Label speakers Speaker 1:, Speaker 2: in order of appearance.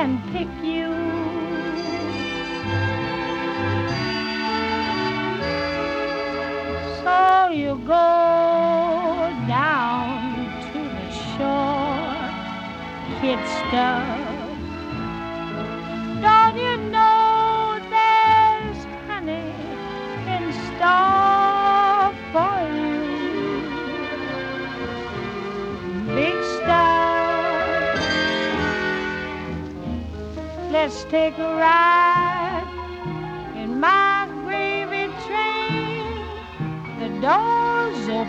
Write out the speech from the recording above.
Speaker 1: pick you. So you go down to the shore, kid stuff. Don't you know there's honey in store for you? Big stuff. Let's take a ride in my gravy train. The door